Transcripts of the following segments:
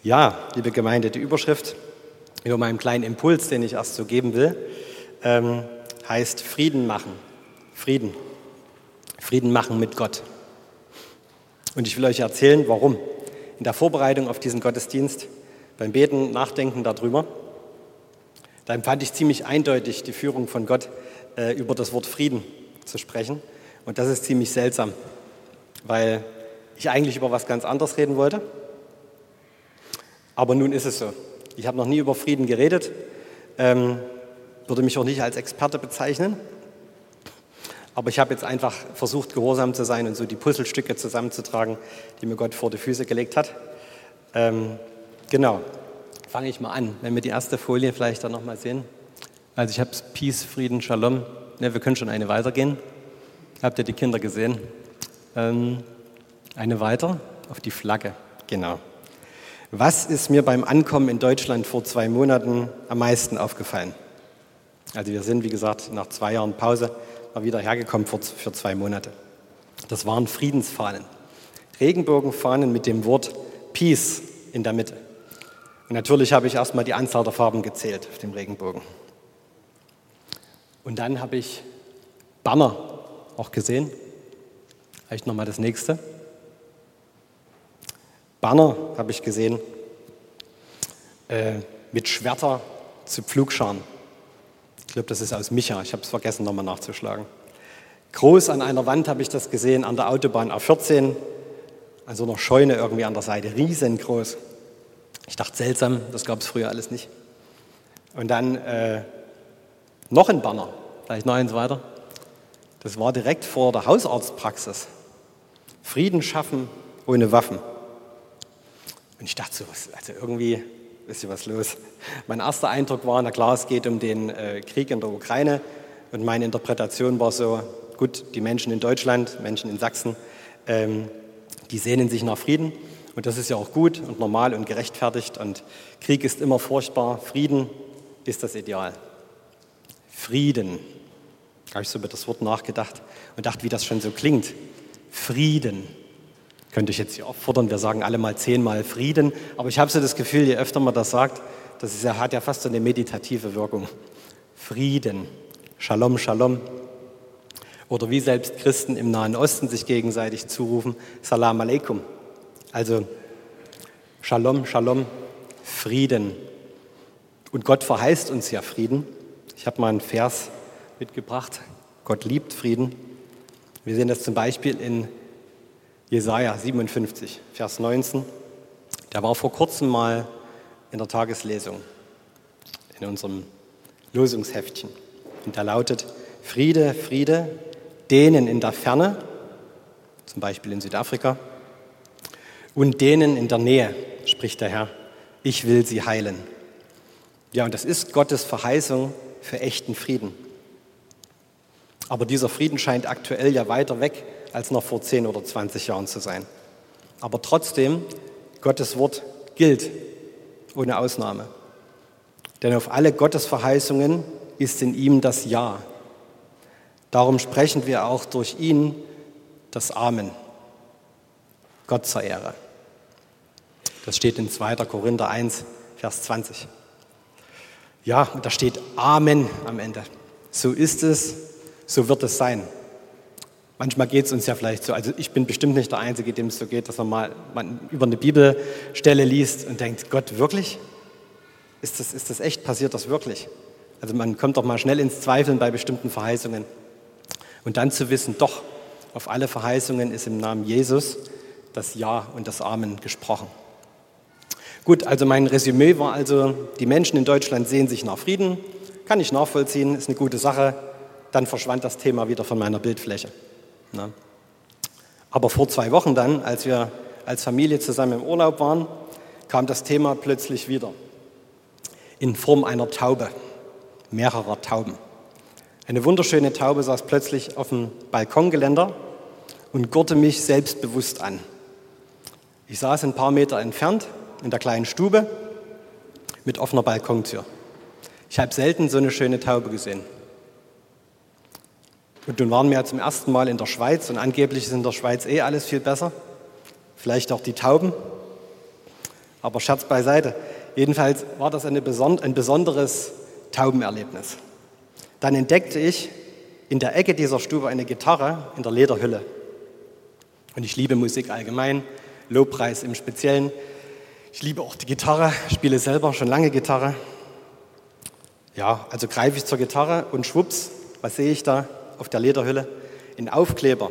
Ja, liebe Gemeinde, die Überschrift über meinem kleinen Impuls, den ich erst so geben will, heißt Frieden machen. Frieden. Frieden machen mit Gott. Und ich will euch erzählen, warum. In der Vorbereitung auf diesen Gottesdienst, beim Beten, Nachdenken darüber, da empfand ich ziemlich eindeutig die Führung von Gott, über das Wort Frieden zu sprechen. Und das ist ziemlich seltsam, weil ich eigentlich über was ganz anderes reden wollte. Aber nun ist es so. Ich habe noch nie über Frieden geredet, würde mich auch nicht als Experte bezeichnen. Aber ich habe jetzt einfach versucht, gehorsam zu sein und so die Puzzlestücke zusammenzutragen, die mir Gott vor die Füße gelegt hat. Genau, fange ich mal an. Wenn wir die erste Folie vielleicht dann nochmal sehen. Also ich habe Peace, Frieden, Shalom. Ne, wir können schon eine weitergehen. Habt ihr die Kinder gesehen? Eine weiter auf die Flagge. Genau. Was ist mir beim Ankommen in Deutschland vor 2 Monaten am meisten aufgefallen? Also wir sind, wie gesagt, nach 2 Jahren Pause mal wieder hergekommen für 2 Monate. Das waren Friedensfahnen. Regenbogenfahnen mit dem Wort Peace in der Mitte. Und natürlich habe ich erstmal die Anzahl der Farben gezählt auf dem Regenbogen. Und dann habe ich Banner auch gesehen. Vielleicht nochmal das nächste. Banner habe ich gesehen mit Schwerter zu Pflugscharen. Ich glaube, das ist aus Micha. Ich habe es vergessen, nochmal nachzuschlagen. Groß an einer Wand habe ich das gesehen, an der Autobahn A14, an so einer Scheune irgendwie an der Seite, riesengroß. Ich dachte, seltsam, das gab es früher alles nicht. Und dann noch ein Banner, vielleicht noch eins weiter. Das war direkt vor der Hausarztpraxis. Frieden schaffen ohne Waffen. Und ich dachte so, also irgendwie ist hier was los. Mein erster Eindruck war, na klar, es geht um den Krieg in der Ukraine. Und meine Interpretation war so, gut, die Menschen in Deutschland, Menschen in Sachsen, die sehnen sich nach Frieden. Und das ist ja auch gut und normal und gerechtfertigt. Und Krieg ist immer furchtbar. Frieden ist das Ideal. Frieden. Da habe ich so über das Wort nachgedacht und dachte, wie das schon so klingt. Frieden. Könnte ich jetzt hier auffordern, wir sagen alle mal 10-mal Frieden. Aber ich habe so das Gefühl, je öfter man das sagt, hat ja fast so eine meditative Wirkung. Frieden. Shalom, Shalom. Oder wie selbst Christen im Nahen Osten sich gegenseitig zurufen, Salam Aleikum. Also Shalom, Shalom, Frieden. Und Gott verheißt uns ja Frieden. Ich habe mal einen Vers mitgebracht. Gott liebt Frieden. Wir sehen das zum Beispiel in Jesaja 57, Vers 19. Der war vor kurzem mal in der Tageslesung, in unserem Losungsheftchen. Und der lautet, Friede, Friede, denen in der Ferne, zum Beispiel in Südafrika, und denen in der Nähe, spricht der Herr, ich will sie heilen. Ja, und das ist Gottes Verheißung für echten Frieden. Aber dieser Frieden scheint aktuell ja weiter weg, als noch vor 10 oder 20 Jahren zu sein. Aber trotzdem, Gottes Wort gilt, ohne Ausnahme. Denn auf alle Gottes Verheißungen ist in ihm das Ja. Darum sprechen wir auch durch ihn das Amen. Gott zur Ehre. Das steht in 2. Korinther 1, Vers 20. Ja, und da steht Amen am Ende. So ist es, so wird es sein. Manchmal geht es uns ja vielleicht so, also ich bin bestimmt nicht der Einzige, dem es so geht, dass man über eine Bibelstelle liest und denkt, Gott, wirklich? Ist das echt? Passiert das wirklich? Also man kommt doch mal schnell ins Zweifeln bei bestimmten Verheißungen. Und dann zu wissen, doch, auf alle Verheißungen ist im Namen Jesus das Ja und das Amen gesprochen. Gut, also mein Resümee war also, die Menschen in Deutschland sehen sich nach Frieden, kann ich nachvollziehen, ist eine gute Sache. Dann verschwand das Thema wieder von meiner Bildfläche. Na. Aber vor 2 Wochen dann, als wir als Familie zusammen im Urlaub waren, kam das Thema plötzlich wieder. In Form einer Taube, mehrerer Tauben. Eine wunderschöne Taube saß plötzlich auf dem Balkongeländer und gurrte mich selbstbewusst an. Ich saß ein paar Meter entfernt in der kleinen Stube mit offener Balkontür. Ich habe selten so eine schöne Taube gesehen. Und nun waren wir ja zum ersten Mal in der Schweiz und angeblich ist in der Schweiz alles viel besser. Vielleicht auch die Tauben. Aber Scherz beiseite. Jedenfalls war das ein besonderes Taubenerlebnis. Dann entdeckte ich in der Ecke dieser Stube eine Gitarre in der Lederhülle. Und ich liebe Musik allgemein, Lobpreis im Speziellen. Ich liebe auch die Gitarre, spiele selber schon lange Gitarre. Ja, also greife ich zur Gitarre und schwupps, was sehe ich da auf der Lederhülle? Ein Aufkleber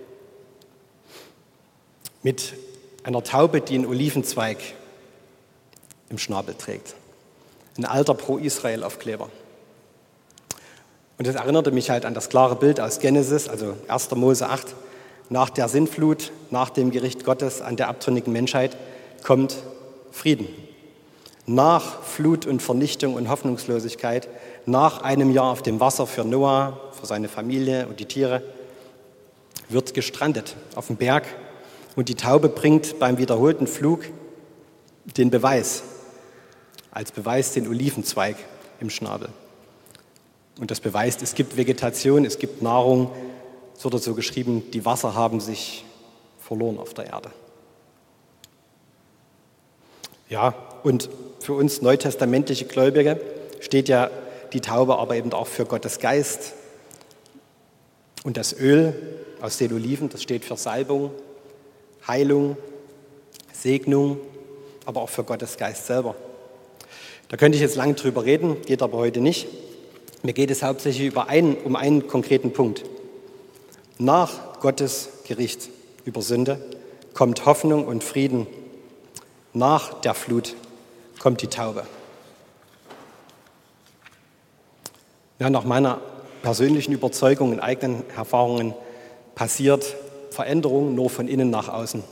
mit einer Taube, die einen Olivenzweig im Schnabel trägt. Ein alter Pro-Israel-Aufkleber. Und das erinnerte mich halt an das klare Bild aus Genesis, also 1. Mose 8. Nach der Sintflut, nach dem Gericht Gottes an der abtrünnigen Menschheit kommt Frieden. Nach Flut und Vernichtung und Hoffnungslosigkeit, nach einem Jahr auf dem Wasser für Noah, für seine Familie und die Tiere, wird gestrandet auf dem Berg und die Taube bringt beim wiederholten Flug den Beweis, als Beweis den Olivenzweig im Schnabel. Und das beweist, es gibt Vegetation, es gibt Nahrung. Es wird so geschrieben, die Wasser haben sich verloren auf der Erde. Ja, und für uns neutestamentliche Gläubige steht ja die Taube aber eben auch für Gottes Geist. Und das Öl aus den Oliven, das steht für Salbung, Heilung, Segnung, aber auch für Gottes Geist selber. Da könnte ich jetzt lange drüber reden, geht aber heute nicht. Mir geht es hauptsächlich um einen konkreten Punkt. Nach Gottes Gericht über Sünde kommt Hoffnung und Frieden. Nach der Flut kommt die Taube. Ja, nach meiner persönlichen Überzeugung und eigenen Erfahrungen passiert Veränderung nur von innen nach außen.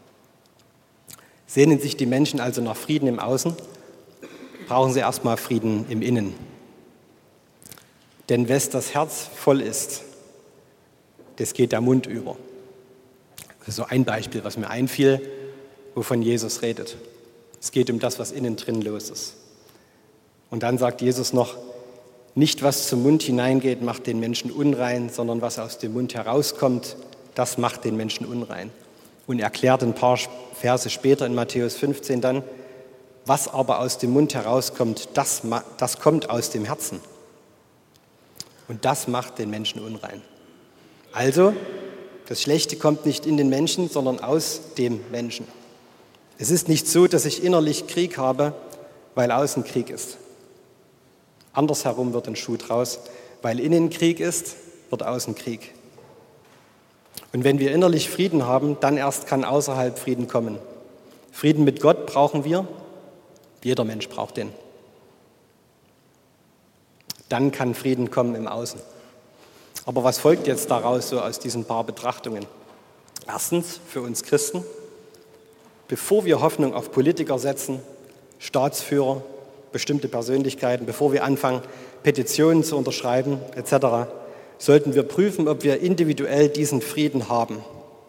Sehnen sich die Menschen also nach Frieden im Außen, brauchen sie erstmal Frieden im Innen. Denn wes das Herz voll ist, das geht der Mund über. Das ist so ein Beispiel, was mir einfiel, wovon Jesus redet. Es geht um das, was innen drin los ist. Und dann sagt Jesus noch, nicht was zum Mund hineingeht, macht den Menschen unrein, sondern was aus dem Mund herauskommt, das macht den Menschen unrein. Und erklärt ein paar Verse später in Matthäus 15 dann, was aber aus dem Mund herauskommt, das kommt aus dem Herzen. Und das macht den Menschen unrein. Also, das Schlechte kommt nicht in den Menschen, sondern aus dem Menschen. Es ist nicht so, dass ich innerlich Krieg habe, weil außen Krieg ist. Andersherum wird ein Schuh draus. Weil innen Krieg ist, wird außen Krieg. Und wenn wir innerlich Frieden haben, dann erst kann außerhalb Frieden kommen. Frieden mit Gott brauchen wir. Jeder Mensch braucht den. Dann kann Frieden kommen im Außen. Aber was folgt jetzt daraus so aus diesen paar Betrachtungen? Erstens, für uns Christen, bevor wir Hoffnung auf Politiker setzen, Staatsführer, bestimmte Persönlichkeiten, bevor wir anfangen, Petitionen zu unterschreiben etc., sollten wir prüfen, ob wir individuell diesen Frieden haben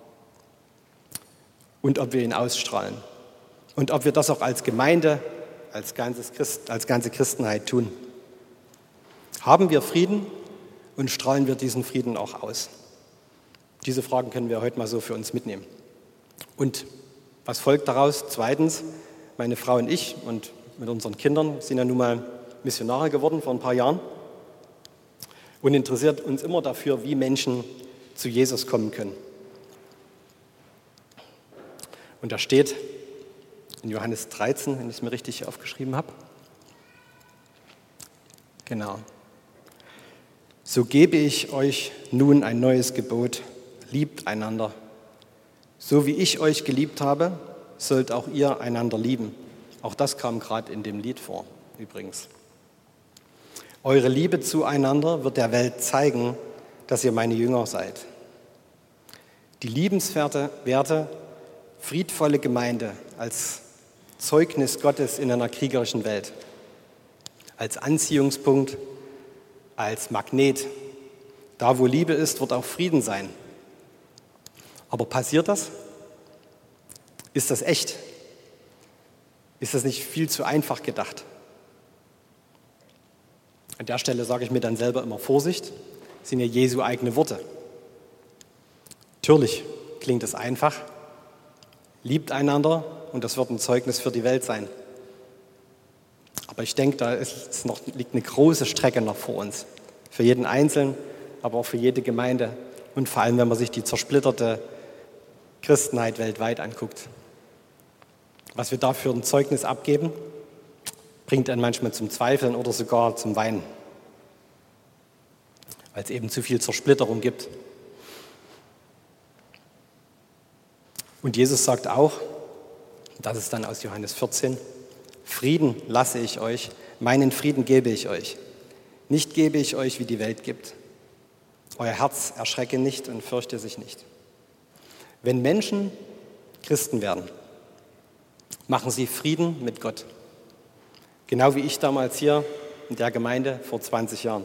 und ob wir ihn ausstrahlen und ob wir das auch als Gemeinde, als ganze Christenheit tun. Haben wir Frieden und strahlen wir diesen Frieden auch aus? Diese Fragen können wir heute mal so für uns mitnehmen. Und was folgt daraus? Zweitens, meine Frau und ich und mit unseren Kindern sind ja nun mal Missionare geworden vor ein paar Jahren und interessiert uns immer dafür, wie Menschen zu Jesus kommen können. Und da steht in Johannes 13, wenn ich es mir richtig aufgeschrieben habe, genau. So gebe ich euch nun ein neues Gebot, liebt einander. So wie ich euch geliebt habe, sollt auch ihr einander lieben. Auch das kam gerade in dem Lied vor, übrigens. Eure Liebe zueinander wird der Welt zeigen, dass ihr meine Jünger seid. Die liebenswerte, friedvolle Gemeinde als Zeugnis Gottes in einer kriegerischen Welt, als Anziehungspunkt, als Magnet. Da, wo Liebe ist, wird auch Frieden sein. Aber passiert das? Ist das echt? Ist das nicht viel zu einfach gedacht? An der Stelle sage ich mir dann selber immer Vorsicht, das sind ja Jesu eigene Worte. Natürlich klingt es einfach, liebt einander, und das wird ein Zeugnis für die Welt sein. Aber ich denke, liegt eine große Strecke noch vor uns. Für jeden Einzelnen, aber auch für jede Gemeinde. Und vor allem, wenn man sich die zersplitterte Christenheit weltweit anguckt. Was wir da für ein Zeugnis abgeben, bringt einen manchmal zum Zweifeln oder sogar zum Weinen. Weil es eben zu viel Zersplitterung gibt. Und Jesus sagt auch, das ist dann aus Johannes 14, Frieden lasse ich euch, meinen Frieden gebe ich euch. Nicht gebe ich euch, wie die Welt gibt. Euer Herz erschrecke nicht und fürchte sich nicht. Wenn Menschen Christen werden, machen sie Frieden mit Gott. Genau wie ich damals hier in der Gemeinde vor 20 Jahren.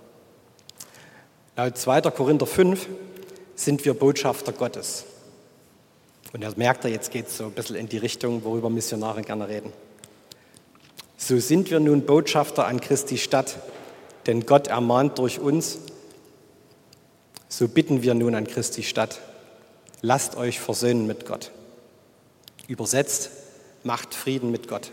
Laut 2. Korinther 5 sind wir Botschafter Gottes. Und ihr merkt, jetzt geht es so ein bisschen in die Richtung, worüber Missionare gerne reden. So sind wir nun Botschafter an Christi Stadt, denn Gott ermahnt durch uns. So bitten wir nun an Christi Stadt, lasst euch versöhnen mit Gott. Übersetzt, macht Frieden mit Gott.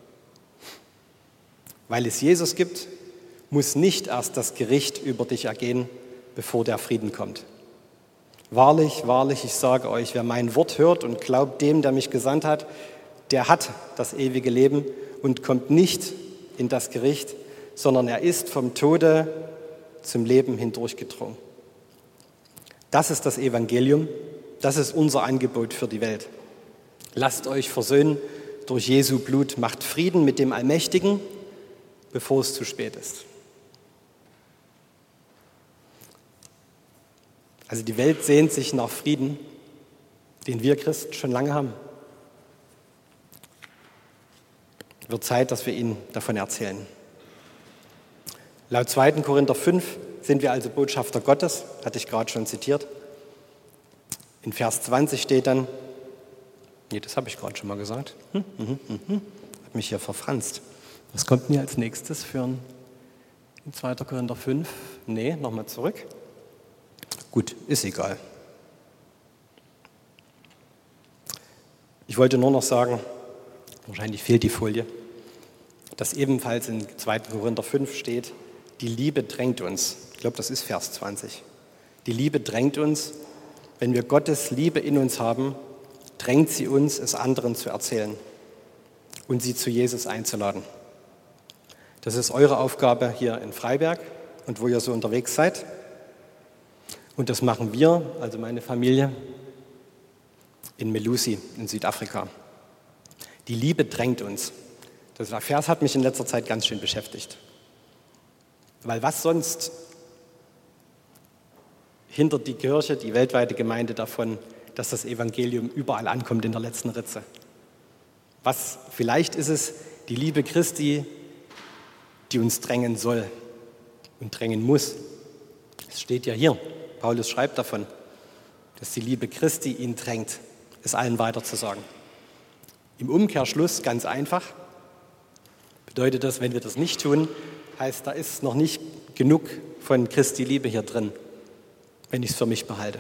Weil es Jesus gibt, muss nicht erst das Gericht über dich ergehen, bevor der Frieden kommt. Wahrlich, wahrlich, ich sage euch, wer mein Wort hört und glaubt dem, der mich gesandt hat, der hat das ewige Leben und kommt nicht in das Gericht, sondern er ist vom Tode zum Leben hindurchgedrungen. Das ist das Evangelium, das ist unser Angebot für die Welt. Lasst euch versöhnen durch Jesu Blut, macht Frieden mit dem Allmächtigen, bevor es zu spät ist. Also die Welt sehnt sich nach Frieden, den wir Christen schon lange haben. Wird Zeit, dass wir ihnen davon erzählen. Laut 2. Korinther 5 sind wir also Botschafter Gottes, hatte ich gerade schon zitiert. In Vers 20 steht dann, das habe ich gerade schon mal gesagt, hat mich hier verfranst. Was kommt denn hier als nächstes für in 2. Korinther 5? Nochmal zurück. Gut, ist egal. Ich wollte nur noch sagen, wahrscheinlich fehlt die Folie, dass ebenfalls in 2. Korinther 5 steht, die Liebe drängt uns. Ich glaube, das ist Vers 20. Die Liebe drängt uns, wenn wir Gottes Liebe in uns haben, drängt sie uns, es anderen zu erzählen und sie zu Jesus einzuladen. Das ist eure Aufgabe hier in Freiberg und wo ihr so unterwegs seid. Und das machen wir, also meine Familie, in Melusi in Südafrika. Die Liebe drängt uns. Der Vers hat mich in letzter Zeit ganz schön beschäftigt. Weil was sonst hindert die Kirche, die weltweite Gemeinde davon, dass das Evangelium überall ankommt in der letzten Ritze? Vielleicht ist es die Liebe Christi, die uns drängen soll und drängen muss. Es steht ja hier, Paulus schreibt davon, dass die Liebe Christi ihn drängt, es allen weiterzusagen. Im Umkehrschluss, ganz einfach, bedeutet das, wenn wir das nicht tun, heißt, da ist noch nicht genug von Christi Liebe hier drin, wenn ich es für mich behalte.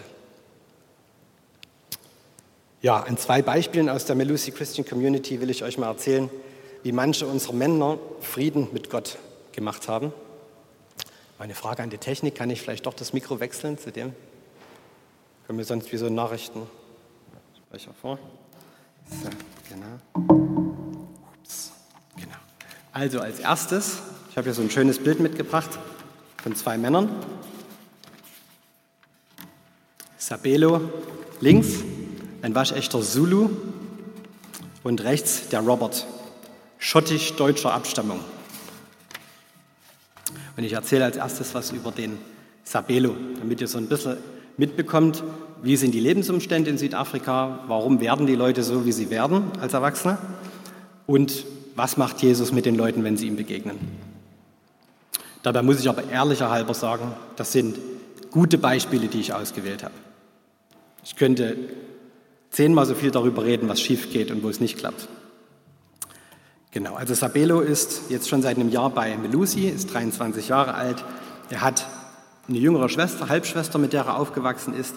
Ja, an 2 Beispielen aus der Melusi Christian Community will ich euch mal erzählen, wie manche unserer Männer Frieden mit Gott gemacht haben. Meine Frage an die Technik, kann ich vielleicht doch das Mikro wechseln zu dem? Können wir sonst wie so Nachrichtensprecher vor? So, genau. Genau. Also als erstes, ich habe hier so ein schönes Bild mitgebracht von 2 Männern. Sabelo links, ein waschechter Zulu und rechts der Robert, schottisch-deutscher Abstammung. Und ich erzähle als erstes was über den Sabelo, damit ihr so ein bisschen mitbekommt, wie sind die Lebensumstände in Südafrika, warum werden die Leute so, wie sie werden als Erwachsene und was macht Jesus mit den Leuten, wenn sie ihm begegnen. Dabei muss ich aber ehrlicherhalber sagen, das sind gute Beispiele, die ich ausgewählt habe. Ich könnte 10-mal so viel darüber reden, was schief geht und wo es nicht klappt. Genau, also Sabelo ist jetzt schon seit einem Jahr bei Melusi, ist 23 Jahre alt. Er hat eine jüngere Schwester, Halbschwester, mit der er aufgewachsen ist.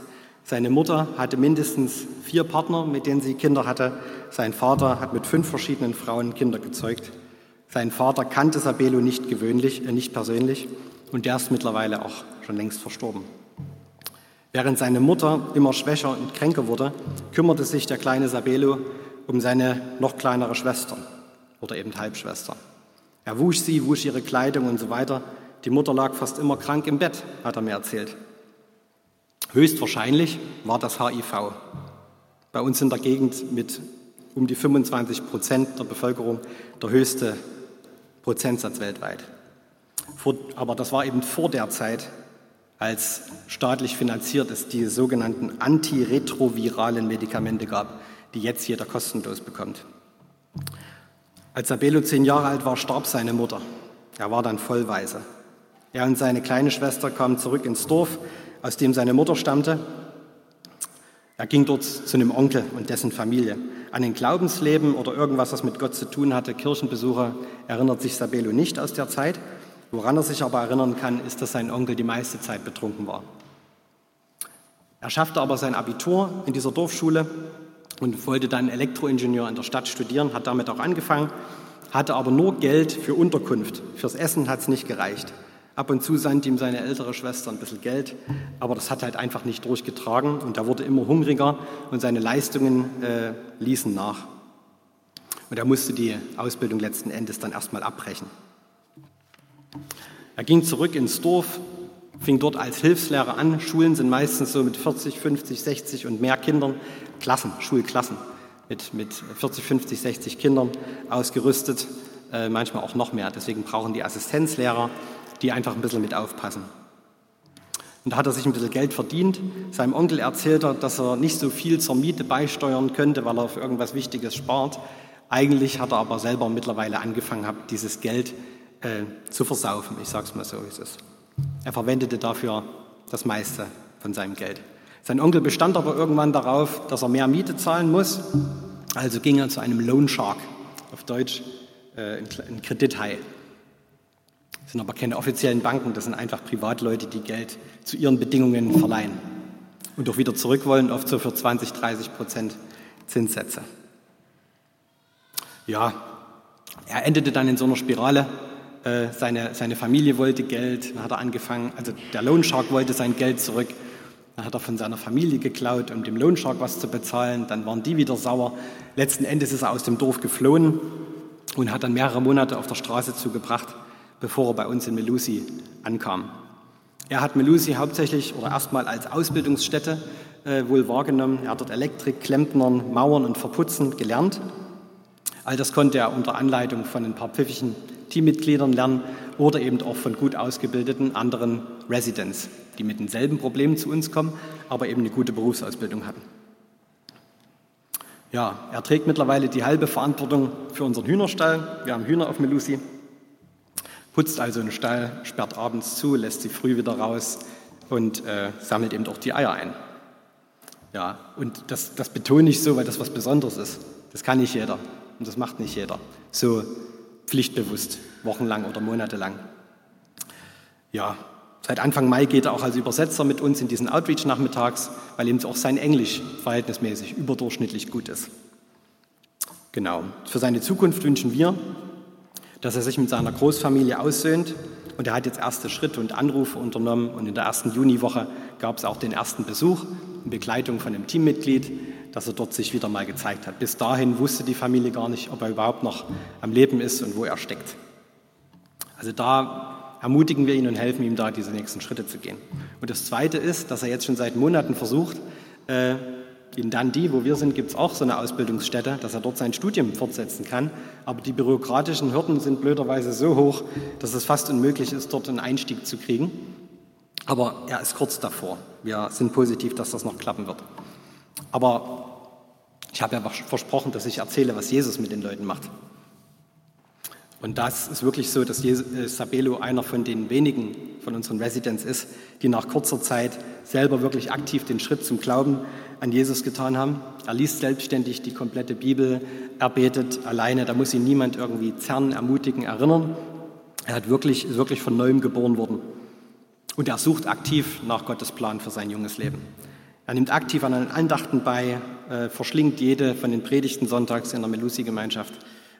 Seine Mutter hatte mindestens 4 Partner, mit denen sie Kinder hatte. Sein Vater hat mit 5 verschiedenen Frauen Kinder gezeugt. Sein Vater kannte Sabelo nicht persönlich und der ist mittlerweile auch schon längst verstorben. Während seine Mutter immer schwächer und kränker wurde, kümmerte sich der kleine Sabelo um seine noch kleinere Schwester oder eben Halbschwester. Er wusch sie, wusch ihre Kleidung und so weiter. Die Mutter lag fast immer krank im Bett, hat er mir erzählt. Höchstwahrscheinlich war das HIV. Bei uns in der Gegend mit um die 25% der Bevölkerung der höchste Prozentsatz weltweit. Aber das war eben vor der Zeit, als staatlich finanziert es die sogenannten antiretroviralen Medikamente gab, die jetzt jeder kostenlos bekommt. Als Sabelo 10 Jahre alt war, starb seine Mutter. Er war dann vollweise. Er und seine kleine Schwester kamen zurück ins Dorf, aus dem seine Mutter stammte. Er ging dort zu einem Onkel und dessen Familie. An ein Glaubensleben oder irgendwas, was mit Gott zu tun hatte, Kirchenbesuche, erinnert sich Sabelo nicht aus der Zeit. Woran er sich aber erinnern kann, ist, dass sein Onkel die meiste Zeit betrunken war. Er schaffte aber sein Abitur in dieser Dorfschule und wollte dann Elektroingenieur in der Stadt studieren, hat damit auch angefangen, hatte aber nur Geld für Unterkunft. Fürs Essen hat es nicht gereicht. Ab und zu sandte ihm seine ältere Schwester ein bisschen Geld, aber das hat halt einfach nicht durchgetragen und er wurde immer hungriger und seine Leistungen ließen nach. Und er musste die Ausbildung letzten Endes dann erstmal abbrechen. Er ging zurück ins Dorf, fing dort als Hilfslehrer an. Schulen sind meistens so mit 40, 50, 60 und mehr Kindern, Schulklassen mit 40, 50, 60 Kindern ausgerüstet, manchmal auch noch mehr. Deswegen brauchen die Assistenzlehrer, die einfach ein bisschen mit aufpassen. Und da hat er sich ein bisschen Geld verdient. Seinem Onkel erzählt er, dass er nicht so viel zur Miete beisteuern könnte, weil er für irgendwas Wichtiges spart. Eigentlich hat er aber selber mittlerweile angefangen, dieses Geld zu versaufen. Ich sage es mal so, wie es ist. Er verwendete dafür das meiste von seinem Geld. Sein Onkel bestand aber irgendwann darauf, dass er mehr Miete zahlen muss. Also ging er zu einem Loan Shark, auf Deutsch ein Kredithai. Das sind aber keine offiziellen Banken, das sind einfach Privatleute, die Geld zu ihren Bedingungen verleihen und auch wieder zurück wollen, oft so für 20, 30% Zinssätze. Ja, er endete dann in so einer Spirale. Seine Familie wollte Geld, dann hat er angefangen, also der Loan Shark wollte sein Geld zurück, dann hat er von seiner Familie geklaut, um dem Loan Shark was zu bezahlen, dann waren die wieder sauer. Letzten Endes ist er aus dem Dorf geflohen und hat dann mehrere Monate auf der Straße zugebracht, bevor er bei uns in Melusi ankam. Er hat Melusi hauptsächlich oder erstmal als Ausbildungsstätte wohl wahrgenommen. Er hat dort Elektrik, Klempnern, Mauern und Verputzen gelernt. All das konnte er unter Anleitung von ein paar pfiffigen Teammitgliedern lernen oder eben auch von gut ausgebildeten anderen Residents, die mit denselben Problemen zu uns kommen, aber eben eine gute Berufsausbildung hatten. Ja, er trägt mittlerweile die halbe Verantwortung für unseren Hühnerstall. Wir haben Hühner auf Melusi. Putzt also einen Stall, sperrt abends zu, lässt sie früh wieder raus und sammelt eben auch die Eier ein. Ja, und das betone ich so, weil das was Besonderes ist. Das kann nicht jeder und das macht nicht jeder. So pflichtbewusst, wochenlang oder monatelang. Ja, seit Anfang Mai geht er auch als Übersetzer mit uns in diesen Outreach nachmittags, weil eben auch sein Englisch verhältnismäßig überdurchschnittlich gut ist. Genau. Für seine Zukunft wünschen wir, dass er sich mit seiner Großfamilie aussöhnt und er hat jetzt erste Schritte und Anrufe unternommen und in der ersten Juniwoche gab es auch den ersten Besuch in Begleitung von einem Teammitglied, dass er dort sich wieder mal gezeigt hat. Bis dahin wusste die Familie gar nicht, ob er überhaupt noch am Leben ist und wo er steckt. Also da ermutigen wir ihn und helfen ihm da, diese nächsten Schritte zu gehen. Und das Zweite ist, dass er jetzt schon seit Monaten versucht, in Dundee, wo wir sind, gibt es auch so eine Ausbildungsstätte, dass er dort sein Studium fortsetzen kann. Aber die bürokratischen Hürden sind blöderweise so hoch, dass es fast unmöglich ist, dort einen Einstieg zu kriegen. Aber er ist kurz davor. Wir sind positiv, dass das noch klappen wird. Aber ich habe ja versprochen, dass ich erzähle, was Jesus mit den Leuten macht. Und das ist wirklich so, dass Sabelo einer von den wenigen von unseren Residents ist, die nach kurzer Zeit selber wirklich aktiv den Schritt zum Glauben an Jesus getan haben. Er liest selbstständig die komplette Bibel, er betet alleine, da muss ihn niemand irgendwie zerren, ermutigen, erinnern. Er ist wirklich von Neuem geboren worden. Und er sucht aktiv nach Gottes Plan für sein junges Leben. Er nimmt aktiv an den Andachten bei, verschlingt jede von den Predigten sonntags in der Melusi-Gemeinschaft.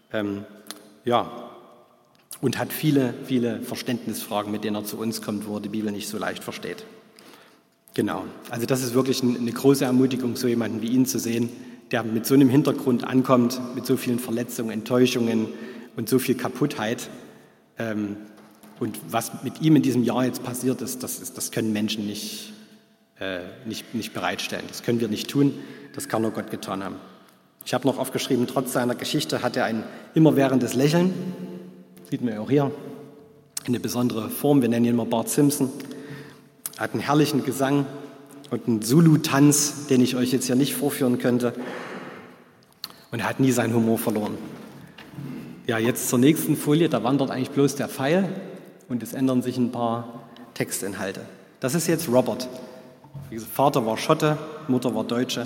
Und hat viele, viele Verständnisfragen, mit denen er zu uns kommt, wo er die Bibel nicht so leicht versteht. Genau, also das ist wirklich eine große Ermutigung, so jemanden wie ihn zu sehen, der mit so einem Hintergrund ankommt, mit so vielen Verletzungen, Enttäuschungen und so viel Kaputtheit. Und was mit ihm in diesem Jahr jetzt passiert ist, das können Menschen nicht bereitstellen. Das können wir nicht tun, das kann nur Gott getan haben. Ich habe noch aufgeschrieben, trotz seiner Geschichte hat er ein immerwährendes Lächeln. Sieht man ja auch hier. Eine besondere Form, wir nennen ihn immer Bart Simpson. Er hat einen herrlichen Gesang und einen Zulu-Tanz, den ich euch jetzt hier nicht vorführen könnte. Und er hat nie seinen Humor verloren. Ja, jetzt zur nächsten Folie, da wandert eigentlich bloß der Pfeil und es ändern sich ein paar Textinhalte. Das ist jetzt Robert. Vater war Schotte, Mutter war Deutsche,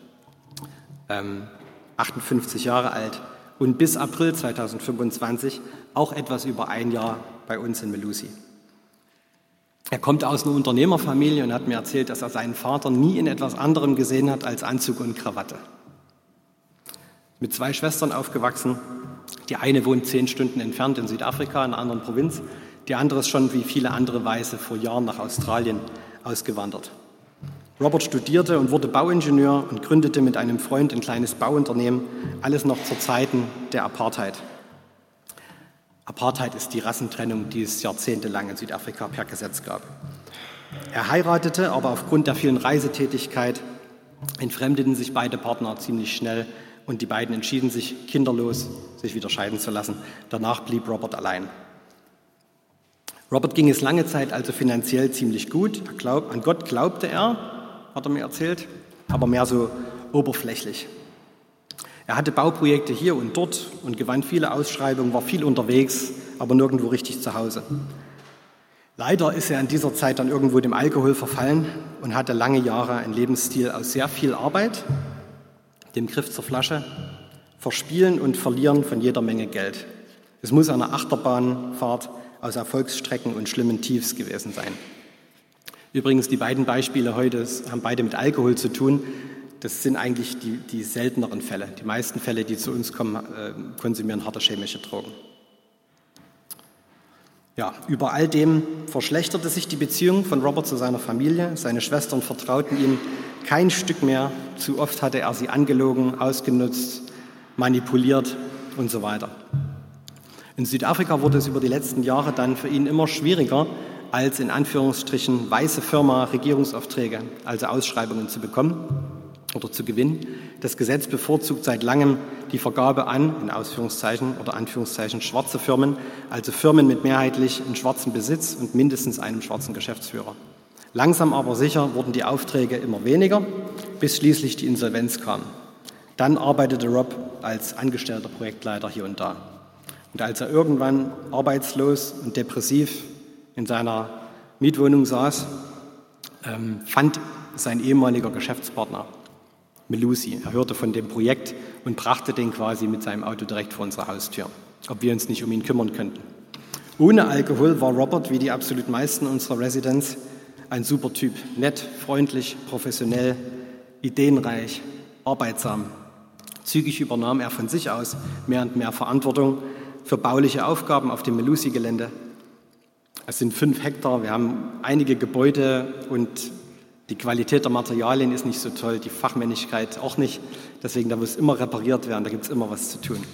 58 Jahre alt und bis April 2025 auch etwas über ein Jahr bei uns in Melusi. Er kommt aus einer Unternehmerfamilie und hat mir erzählt, dass er seinen Vater nie in etwas anderem gesehen hat als Anzug und Krawatte. Mit 2 Schwestern aufgewachsen. Die eine wohnt 10 Stunden entfernt in Südafrika, in einer anderen Provinz. Die andere ist schon wie viele andere Weiße vor Jahren nach Australien ausgewandert. Robert studierte und wurde Bauingenieur und gründete mit einem Freund ein kleines Bauunternehmen, alles noch zu Zeiten der Apartheid. Apartheid ist die Rassentrennung, die es jahrzehntelang in Südafrika per Gesetz gab. Er heiratete, aber aufgrund der vielen Reisetätigkeit entfremdeten sich beide Partner ziemlich schnell und die beiden entschieden sich, kinderlos sich wieder scheiden zu lassen. Danach blieb Robert allein. Robert ging es lange Zeit also finanziell ziemlich gut. An Gott glaubte er, hat er mir erzählt, aber mehr so oberflächlich. Er hatte Bauprojekte hier und dort und gewann viele Ausschreibungen, war viel unterwegs, aber nirgendwo richtig zu Hause. Leider ist er in dieser Zeit dann irgendwo dem Alkohol verfallen und hatte lange Jahre einen Lebensstil aus sehr viel Arbeit, dem Griff zur Flasche, Verspielen und Verlieren von jeder Menge Geld. Es muss eine Achterbahnfahrt aus Erfolgsstrecken und schlimmen Tiefs gewesen sein. Übrigens, die beiden Beispiele heute haben beide mit Alkohol zu tun. Das sind eigentlich die selteneren Fälle. Die meisten Fälle, die zu uns kommen, konsumieren harte chemische Drogen. Ja, über all dem verschlechterte sich die Beziehung von Robert zu seiner Familie. Seine Schwestern vertrauten ihm kein Stück mehr. Zu oft hatte er sie angelogen, ausgenutzt, manipuliert und so weiter. In Südafrika wurde es über die letzten Jahre dann für ihn immer schwieriger, als in Anführungsstrichen weiße Firma Regierungsaufträge, also Ausschreibungen zu bekommen oder zu gewinnen. Das Gesetz bevorzugt seit langem die Vergabe an, in Ausführungszeichen oder Anführungszeichen, schwarze Firmen, also Firmen mit mehrheitlich in schwarzem Besitz und mindestens einem schwarzen Geschäftsführer. Langsam aber sicher wurden die Aufträge immer weniger, bis schließlich die Insolvenz kam. Dann arbeitete Rob als angestellter Projektleiter hier und da. Und als er irgendwann arbeitslos und depressiv in seiner Mietwohnung saß, fand sein ehemaliger Geschäftspartner Melusi. Er hörte von dem Projekt und brachte den quasi mit seinem Auto direkt vor unsere Haustür, ob wir uns nicht um ihn kümmern könnten. Ohne Alkohol war Robert, wie die absolut meisten unserer Residents, ein super Typ. Nett, freundlich, professionell, ideenreich, arbeitsam. Zügig übernahm er von sich aus mehr und mehr Verantwortung für bauliche Aufgaben auf dem Melusi-Gelände. Es sind 5 Hektar, wir haben einige Gebäude und die Qualität der Materialien ist nicht so toll, die Fachmännlichkeit auch nicht. Deswegen, da muss immer repariert werden, da gibt es immer was zu tun.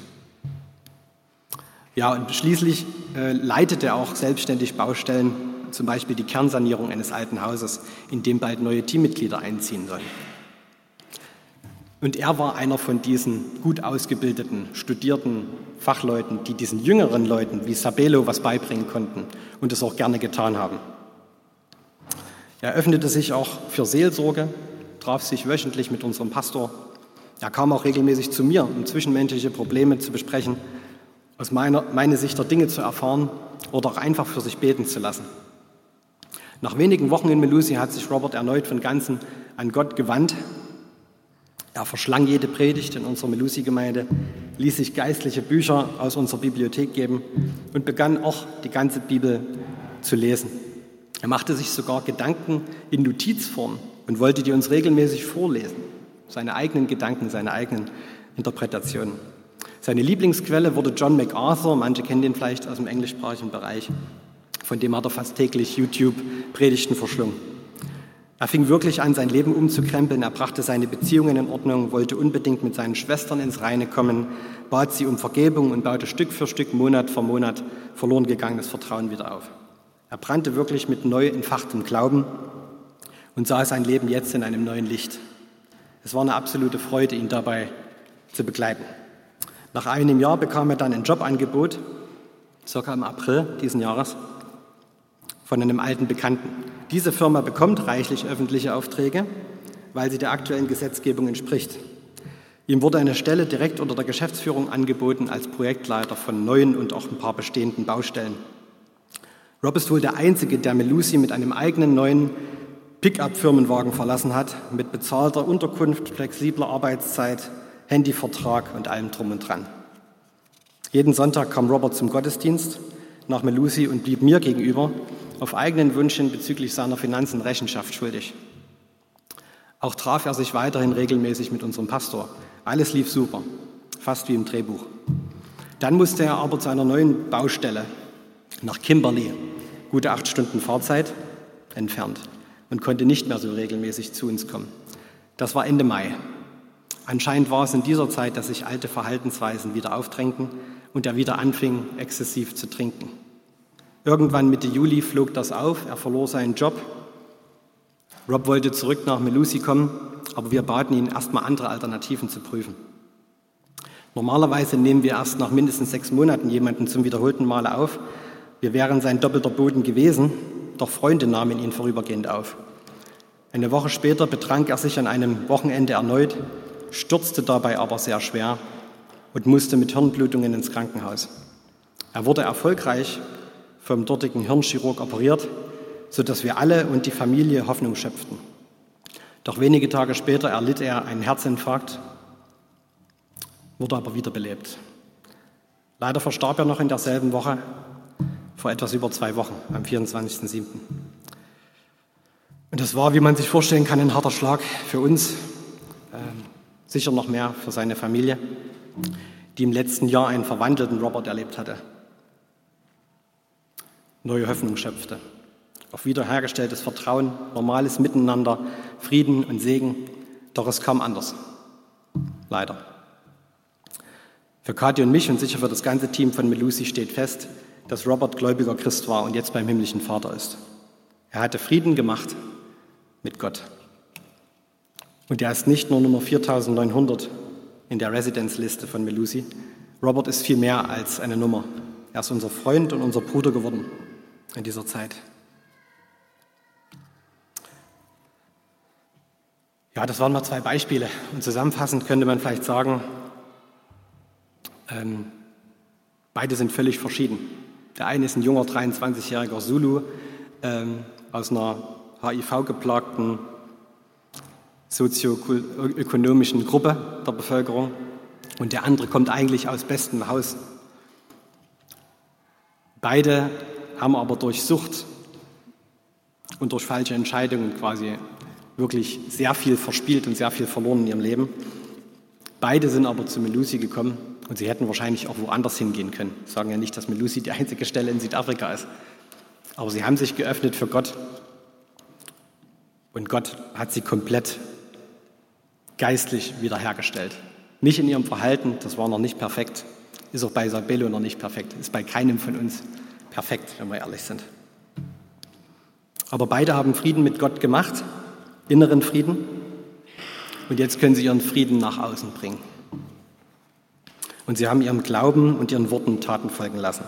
Ja, und schließlich leitet er auch selbstständig Baustellen, zum Beispiel die Kernsanierung eines alten Hauses, in dem bald neue Teammitglieder einziehen sollen. Und er war einer von diesen gut ausgebildeten, studierten Fachleuten, die diesen jüngeren Leuten wie Sabelo was beibringen konnten und es auch gerne getan haben. Er öffnete sich auch für Seelsorge, traf sich wöchentlich mit unserem Pastor. Er kam auch regelmäßig zu mir, um zwischenmenschliche Probleme zu besprechen, aus meiner Sicht der Dinge zu erfahren oder auch einfach für sich beten zu lassen. Nach wenigen Wochen in Melusi hat sich Robert erneut von Ganzem an Gott gewandt. Er verschlang jede Predigt in unserer Melusi-Gemeinde, ließ sich geistliche Bücher aus unserer Bibliothek geben und begann auch die ganze Bibel zu lesen. Er machte sich sogar Gedanken in Notizform und wollte die uns regelmäßig vorlesen. Seine eigenen Gedanken, seine eigenen Interpretationen. Seine Lieblingsquelle wurde John MacArthur, manche kennen den vielleicht aus dem englischsprachigen Bereich, von dem hat er fast täglich YouTube-Predigten verschlungen. Er fing wirklich an, sein Leben umzukrempeln, er brachte seine Beziehungen in Ordnung, wollte unbedingt mit seinen Schwestern ins Reine kommen, bat sie um Vergebung und baute Stück für Stück, Monat für Monat verloren gegangenes Vertrauen wieder auf. Er brannte wirklich mit neu entfachtem Glauben und sah sein Leben jetzt in einem neuen Licht. Es war eine absolute Freude, ihn dabei zu begleiten. Nach einem Jahr bekam er dann ein Jobangebot, circa im April diesen Jahres, von einem alten Bekannten. Diese Firma bekommt reichlich öffentliche Aufträge, weil sie der aktuellen Gesetzgebung entspricht. Ihm wurde eine Stelle direkt unter der Geschäftsführung angeboten als Projektleiter von neuen und auch ein paar bestehenden Baustellen. Rob ist wohl der Einzige, der Melusi mit einem eigenen neuen Pick-up-Firmenwagen verlassen hat, mit bezahlter Unterkunft, flexibler Arbeitszeit, Handyvertrag und allem drum und dran. Jeden Sonntag kam Robert zum Gottesdienst nach Melusi und blieb mir gegenüber auf eigenen Wunsch hin bezüglich seiner Finanzen Rechenschaft schuldig. Auch traf er sich weiterhin regelmäßig mit unserem Pastor. Alles lief super, fast wie im Drehbuch. Dann musste er aber zu einer neuen Baustelle nach Kimberley, gute 8 Stunden Fahrzeit entfernt, und konnte nicht mehr so regelmäßig zu uns kommen. Das war Ende Mai. Anscheinend war es in dieser Zeit, dass sich alte Verhaltensweisen wieder aufdrängten und er wieder anfing, exzessiv zu trinken. Irgendwann Mitte Juli flog das auf, er verlor seinen Job. Rob wollte zurück nach Melusi kommen, aber wir baten ihn, erstmal andere Alternativen zu prüfen. Normalerweise nehmen wir erst nach mindestens 6 Monaten jemanden zum wiederholten Male auf. Wir wären sein doppelter Boden gewesen, doch Freunde nahmen ihn vorübergehend auf. Eine Woche später betrank er sich an einem Wochenende erneut, stürzte dabei aber sehr schwer und musste mit Hirnblutungen ins Krankenhaus. Er wurde erfolgreich vom dortigen Hirnchirurg operiert, sodass wir alle und die Familie Hoffnung schöpften. Doch wenige Tage später erlitt er einen Herzinfarkt, wurde aber wiederbelebt. Leider verstarb er noch in derselben Woche, vor etwas über 2 Wochen, am 24.07. Und das war, wie man sich vorstellen kann, ein harter Schlag für uns, sicher noch mehr für seine Familie, die im letzten Jahr einen verwandelten Robert erlebt hatte. Neue Hoffnung schöpfte, auf wiederhergestelltes Vertrauen, normales Miteinander, Frieden und Segen, doch es kam anders. Leider. Für Kathi und mich und sicher für das ganze Team von Melusi steht fest, dass Robert gläubiger Christ war und jetzt beim himmlischen Vater ist. Er hatte Frieden gemacht mit Gott. Und er ist nicht nur Nummer 4900 in der Residenzliste von Melusi. Robert ist viel mehr als eine Nummer. Er ist unser Freund und unser Bruder geworden in dieser Zeit. Ja, das waren mal 2 Beispiele. Und zusammenfassend könnte man vielleicht sagen, beide sind völlig verschieden. Der eine ist ein junger 23-jähriger Zulu aus einer HIV-geplagten sozioökonomischen Gruppe der Bevölkerung und der andere kommt eigentlich aus bestem Haus. Beide haben aber durch Sucht und durch falsche Entscheidungen quasi wirklich sehr viel verspielt und sehr viel verloren in ihrem Leben. Beide sind aber zu Melusi gekommen und sie hätten wahrscheinlich auch woanders hingehen können. Sie sagen ja nicht, dass Melusi die einzige Stelle in Südafrika ist. Aber sie haben sich geöffnet für Gott und Gott hat sie komplett geistlich wiederhergestellt. Nicht in ihrem Verhalten, das war noch nicht perfekt, ist auch bei Sabelo noch nicht perfekt, ist bei keinem von uns perfekt, wenn wir ehrlich sind. Aber beide haben Frieden mit Gott gemacht, inneren Frieden, und jetzt können sie ihren Frieden nach außen bringen. Und sie haben ihrem Glauben und ihren Worten Taten folgen lassen.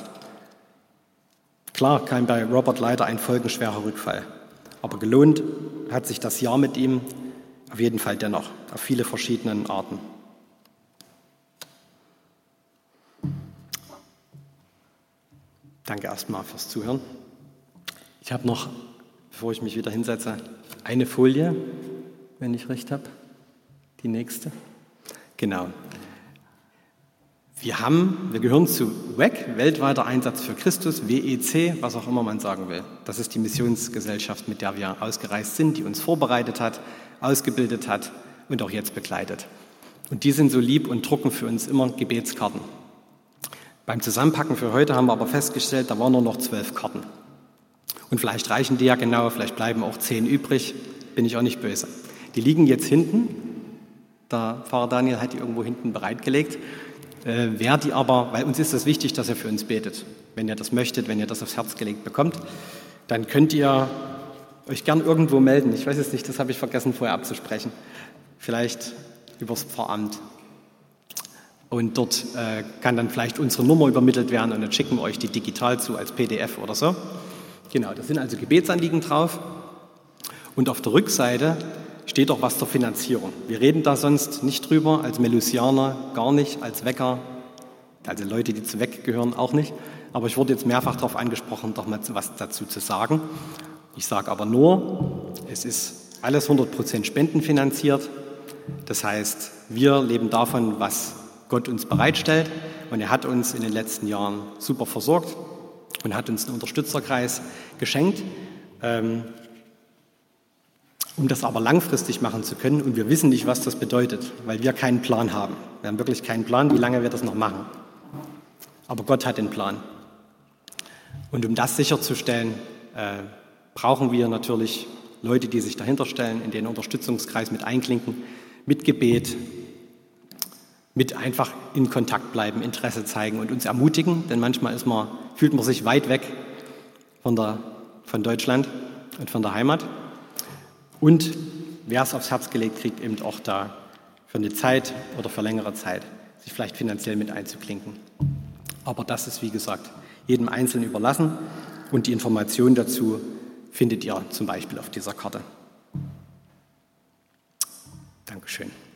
Klar kam bei Robert leider ein folgenschwerer Rückfall, aber gelohnt hat sich das Jahr mit ihm auf jeden Fall dennoch, auf viele verschiedene Arten. Danke erstmal fürs Zuhören. Ich habe noch, bevor ich mich wieder hinsetze, eine Folie, wenn ich recht habe. Die nächste. Genau. Wir gehören zu WEC, Weltweiter Einsatz für Christus, WEC, was auch immer man sagen will. Das ist die Missionsgesellschaft, mit der wir ausgereist sind, die uns vorbereitet hat, ausgebildet hat und auch jetzt begleitet. Und die sind so lieb und drucken für uns immer Gebetskarten. Beim Zusammenpacken für heute haben wir aber festgestellt, da waren nur noch 12 Karten. Und vielleicht reichen die ja genau, vielleicht bleiben auch 10 übrig, bin ich auch nicht böse. Die liegen jetzt hinten, der Pfarrer Daniel hat die irgendwo hinten bereitgelegt. Wer die aber, weil uns ist es wichtig, dass ihr für uns betet. Wenn ihr das möchtet, wenn ihr das aufs Herz gelegt bekommt, dann könnt ihr euch gern irgendwo melden. Ich weiß es nicht, das habe ich vergessen vorher abzusprechen. Vielleicht übers Pfarramt. Und dort kann dann vielleicht unsere Nummer übermittelt werden und dann schicken wir euch die digital zu als PDF oder so. Genau, da sind also Gebetsanliegen drauf. Und auf der Rückseite steht auch was zur Finanzierung. Wir reden da sonst nicht drüber, als Melusianer gar nicht, als Wecker, also Leute, die zu WEC gehören, auch nicht. Aber ich wurde jetzt mehrfach darauf angesprochen, doch mal was dazu zu sagen. Ich sage aber nur, es ist alles 100% spendenfinanziert. Das heißt, wir leben davon, was Gott uns bereitstellt. Und er hat uns in den letzten Jahren super versorgt und hat uns einen Unterstützerkreis geschenkt. Um das aber langfristig machen zu können, und wir wissen nicht, was das bedeutet, weil wir keinen Plan haben. Wir haben wirklich keinen Plan, wie lange wir das noch machen. Aber Gott hat den Plan. Und um das sicherzustellen, brauchen wir natürlich Leute, die sich dahinter stellen, in den Unterstützungskreis mit einklinken, mit Gebet, mit einfach in Kontakt bleiben, Interesse zeigen und uns ermutigen, denn manchmal fühlt man sich weit weg von Deutschland und von der Heimat. Und wer es aufs Herz gelegt kriegt, eben auch da für eine Zeit oder für längere Zeit sich vielleicht finanziell mit einzuklinken. Aber das ist, wie gesagt, jedem Einzelnen überlassen und die Informationen dazu findet ihr zum Beispiel auf dieser Karte. Dankeschön.